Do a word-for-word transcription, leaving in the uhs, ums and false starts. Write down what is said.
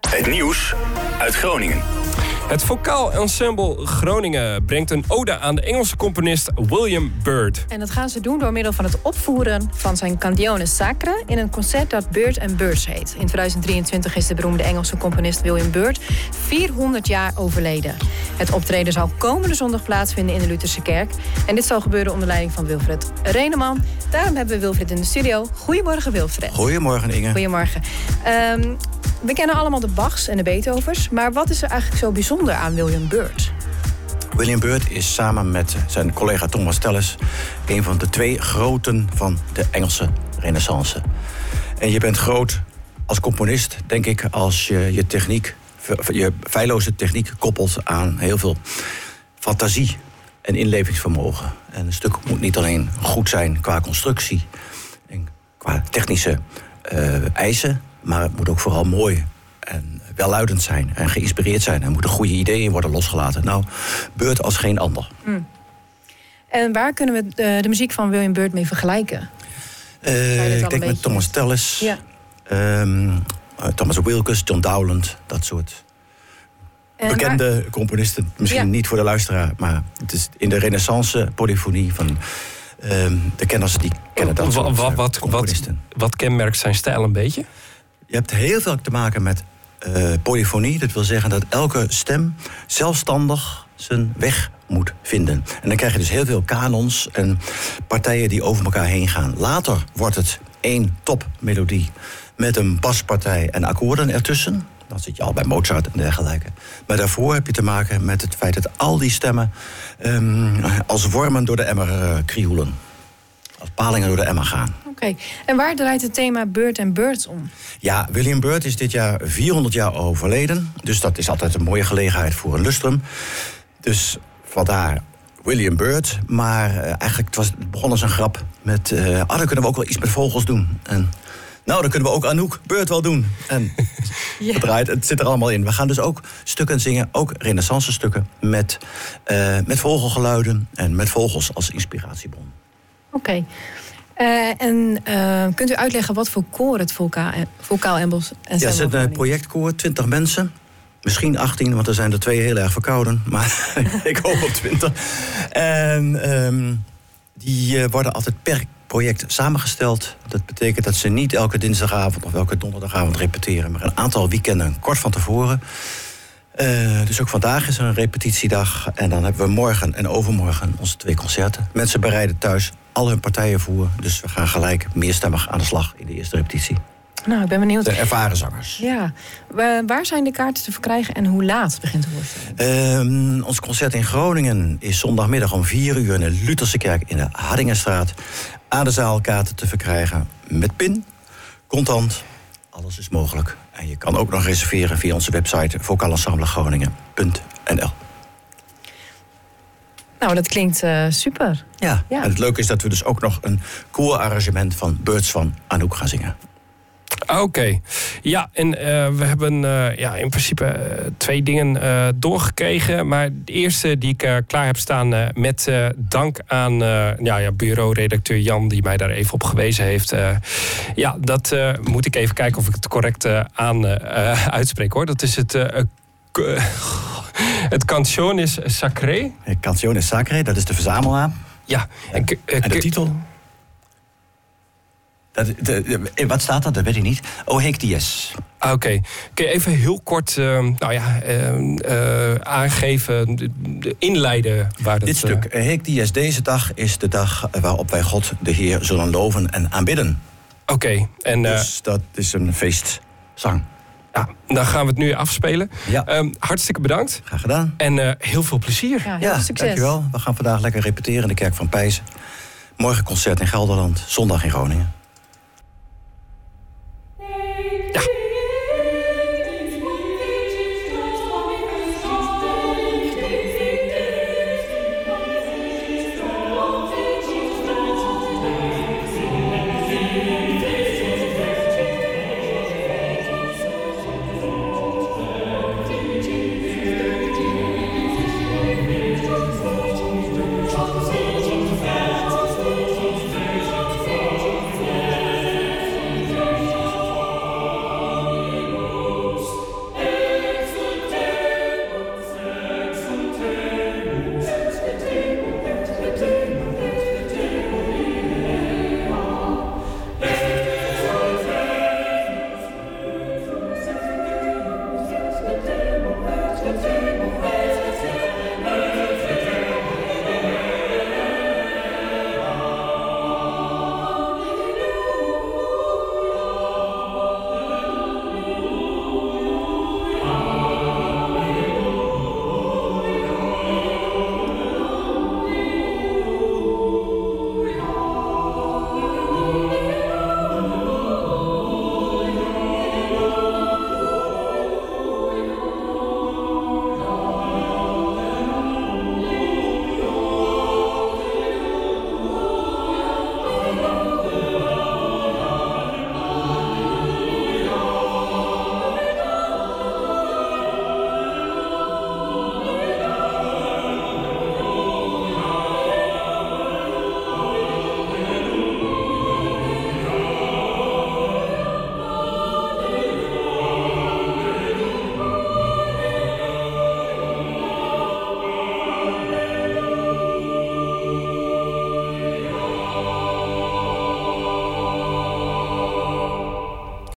Het nieuws uit Groningen. Het Vocaal Ensemble Groningen brengt een ode aan de Engelse componist William Byrd. En dat gaan ze doen door middel van het opvoeren van zijn Canzone Sacre in een concert dat Byrd and Byrds heet. In tweeduizend drieëntwintig is de beroemde Engelse componist William Byrd vierhonderd jaar overleden. Het optreden zal komende zondag plaatsvinden in de Lutherse Kerk. En dit zal gebeuren onder leiding van Wilfred Reneman. Daarom hebben we Wilfred in de studio. Goedemorgen, Wilfred. Goedemorgen, Inge. Goedemorgen. Um, we kennen allemaal de Bachs en de Beethovens, maar wat is er eigenlijk zo bijzonder aan William Byrd? William Byrd is samen met zijn collega Thomas Tallis een van de twee groten van de Engelse Renaissance. En je bent groot als componist, denk ik, als je je techniek, je feilloze techniek koppelt aan heel veel fantasie en inlevingsvermogen. En een stuk moet niet alleen goed zijn qua constructie en qua technische uh, eisen, maar het moet ook vooral mooi en welluidend zijn en geïnspireerd zijn. Er moeten goede ideeën worden losgelaten. Nou, Byrd als geen ander. Hmm. En waar kunnen we de, de muziek van William Byrd mee vergelijken? Uh, ik denk met Thomas Tallis, ja. um, uh, Thomas Wilkes, John Dowland, dat soort en bekende waar... componisten. Misschien ja. niet voor de luisteraar, maar het is in de Renaissance polyfonie van um, de kenners die kennen dat soort wat, wat, componisten. Wat, wat kenmerkt zijn stijl een beetje? Je hebt heel veel te maken met uh, polyfonie. Dat wil zeggen dat elke stem zelfstandig zijn weg moet vinden. En dan krijg je dus heel veel kanons en partijen die over elkaar heen gaan. Later wordt het één topmelodie met een baspartij en akkoorden ertussen. Dan zit je al bij Mozart en dergelijke. Maar daarvoor heb je te maken met het feit dat al die stemmen um, als wormen door de emmer uh, krioelen. Als palingen door de emmer gaan. Oké, okay. En waar draait het thema Byrd and Byrds om? Ja, William Byrd is dit jaar vierhonderd jaar overleden. Dus dat is altijd een mooie gelegenheid voor een lustrum. Dus vandaar William Byrd. Maar uh, eigenlijk was het begon als een grap met... Uh, ah, dan kunnen we ook wel iets met vogels doen. En nou, dan kunnen we ook Anouk Byrd wel doen. En ja. het, draait, het zit er allemaal in. We gaan dus ook stukken zingen, ook renaissance stukken... met, uh, met vogelgeluiden en met vogels als inspiratiebron. Oké. Okay. Uh, en uh, kunt u uitleggen wat voor koor het Vocaal Ensemble is? Ja, het is een uh, projectkoor, twintig mensen. Misschien achttien, want er zijn er twee heel erg verkouden. Maar ik hoop op twintig. En um, die uh, worden altijd per project samengesteld. Dat betekent dat ze niet elke dinsdagavond of elke donderdagavond repeteren, maar een aantal weekenden kort van tevoren. Uh, dus ook vandaag is er een repetitiedag. En dan hebben we morgen en overmorgen onze twee concerten. Mensen bereiden thuis al hun partijen voor. Dus we gaan gelijk meerstemmig aan de slag in de eerste repetitie. Nou, ik ben benieuwd. De ervaren zangers. Ja. Waar zijn de kaarten te verkrijgen en hoe laat begint de voorstelling? Uh, ons concert in Groningen is zondagmiddag om vier uur in de Lutherse Kerk in de Hardingenstraat. Aan de zaal kaarten te verkrijgen met pin, contant. Alles is mogelijk. En je kan ook nog reserveren via onze website vocaal ensemble groningen punt n l. Nou, dat klinkt uh, super. Ja, ja, en het leuke is dat we dus ook nog een koorarrangement van Byrds van Anouk gaan zingen. Oké. Okay. Ja, en uh, we hebben uh, ja, in principe uh, twee dingen uh, doorgekregen. Maar de eerste die ik uh, klaar heb staan uh, met uh, dank aan uh, ja, ja, bureauredacteur Jan... die mij daar even op gewezen heeft. Uh, ja, dat uh, moet ik even kijken of ik het correct uh, aan uh, uitspreek, hoor. Dat is het... Uh, uh, het Canzone Sacre. Het Canzone Sacre, dat is de verzamelaar. Ja. En, en, uh, en de titel... Dat, de, de, wat staat dat? Dat weet ik niet. O Hic Dies. Oké. Okay. Kun je even heel kort uh, nou ja, uh, uh, aangeven, de, de inleiden waar dat... Dit stuk, uh, Hic Dies, deze dag is de dag waarop wij God de Heer zullen loven en aanbidden. Oké. Okay. En uh, dus dat is een feestzang. Ja, dan gaan we het nu afspelen. Ja. Um, hartstikke bedankt. Graag gedaan. En uh, heel veel plezier. Ja, heel ja succes. Dankjewel. We gaan vandaag lekker repeteren in de Kerk van Pijzen. Morgen concert in Gelderland, zondag in Groningen.